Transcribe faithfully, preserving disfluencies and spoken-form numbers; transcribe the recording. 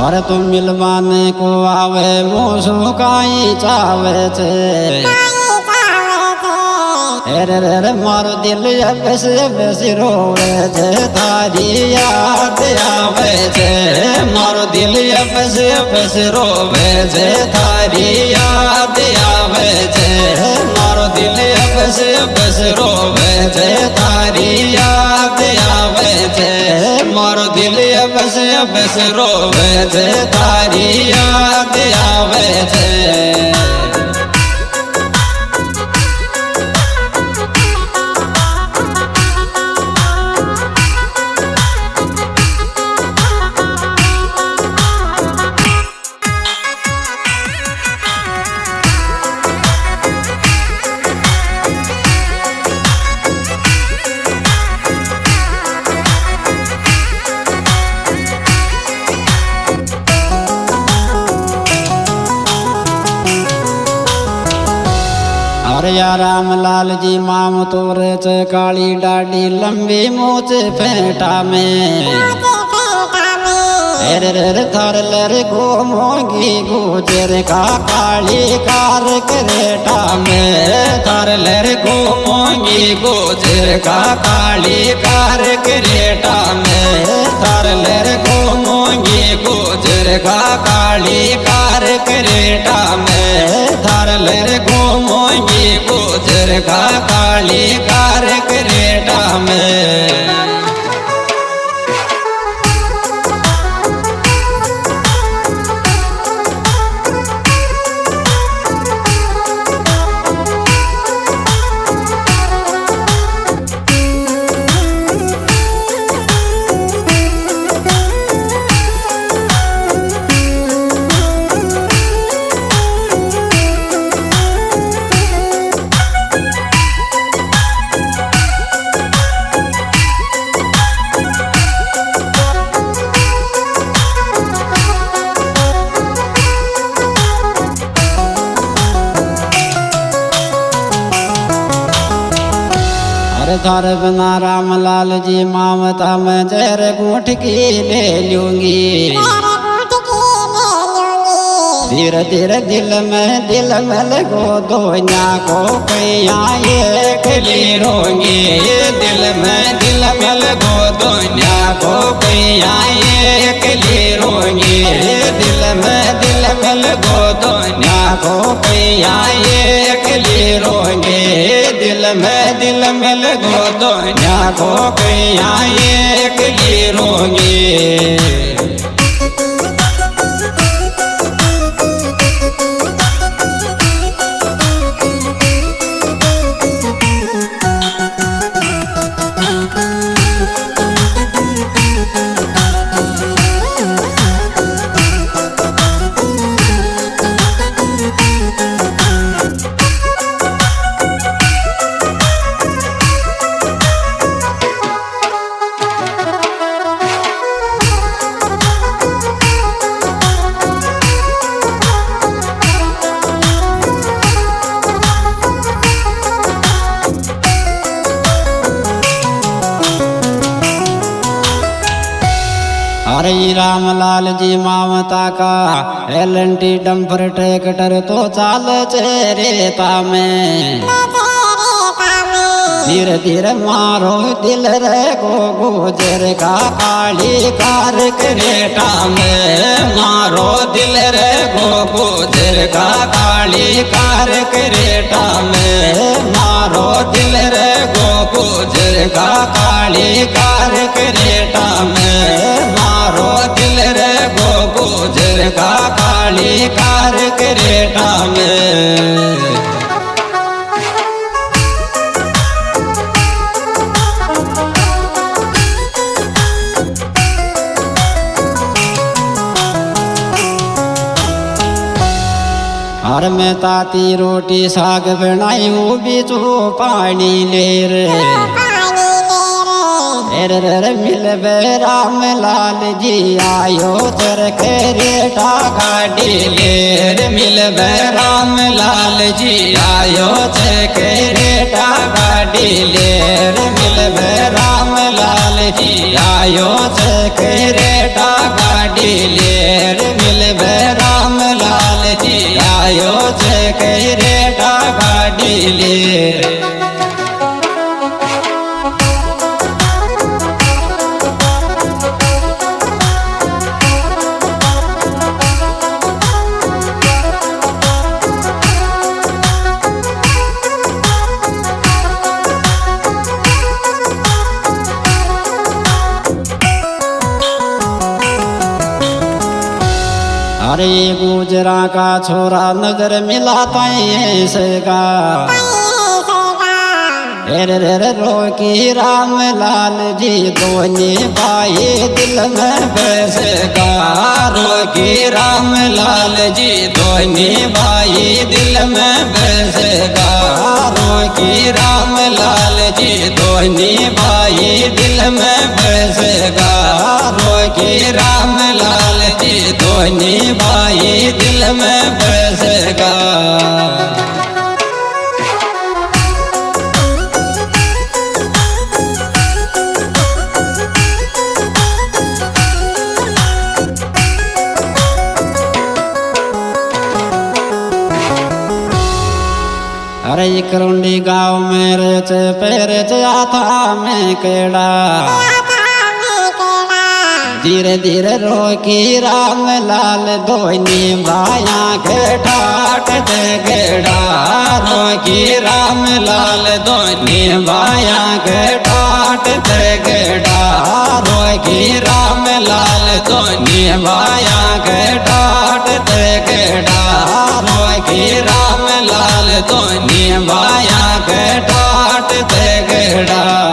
अरे तुम मिलवाने को आवे मोसो काई चावे छे अरे रे मारो दिल बस बस रोवे छे तारी याद आवे छे मारो दिल बस बस रोवे छे तारी याद आवे छे मारो दिल बस बस रोवे छे तारी याद आवे छे मारो दिल बस बस रोवे छे तारी याद आवे छे। या राम लाल जी माम तोरे च काली डाडी लंबी मोच फेंटा में रे रे थर लर गो मोगी गुजर का काली कार करेटा में थर लर गो मोगी गुजर का काली कार करेटा में थर लर गो मोगी गुजर का काली कार करेटा में थर लर गो मोगी गुजर का काली कार करेटा में। थार बिना राम लाल जी मामता में जहर गुठ की ले लूंगी धीरे धीरे दिल में दिल में लगो दोनिया को कैया एक ली रोंगी दिल में दिल में लगो दोनिया को कैया एक ली रोंगी दिल में दिल में लगो दोनिया को कैया एक ली रोंगी दिल में दिल में लगो दोनिया को कैया एक ली रोंगी। अरे राम लाल जी मामता का एलएनटी डंपर ट्रैक्टर तो चाल रेता में धीरे धीरे मारो दिल रे गो गुजर का काली कार करेटा में मारो दिल रे गो गुजर का काली कार करेटा में मारो दिल रे गो गुजर का काली कार करेटा में मारो दिल रे गो गुजर का काली कार करेटा में। हर में ताती रोटी साग बनाई वो बीचो पानी ले रे रे रे मिल बे राम लाल जी आयो चर के रेटा गाड़ी ले रे मिल बे राम लाल जी आयो चर के रेटा गाड़ी ले रे मिल बे राम लाल जी आयो चर के रेटा गाड़ी ले रे अरे गुजरा का छोरा नजर मिलाता ऐसे का रे रे रोकी राम लाल जी दोनी भाई दिल में बसेगा रोकी राम लाल जी दोनी भाई दिल में बसेगा रोकी राम लाल जी दोनी भाई दिल में बसेगा रोकी राम लाल जी दोनी भाई दिल में बसेगा। अरे करुंडी गाँव में रेच पेरेच आता में केड़ा धीरे धीरे रोकी राम लाल दोनी भाया के ठाट दे गेड़ा रोकी राम लाल दोनी भाया के ठाट दे गेड़ा रोकी राम लाल दोनी भाया के ठाट दे गेड़ा रोकी राम लाल दोनी भाया के ठाट दे गेड़ा।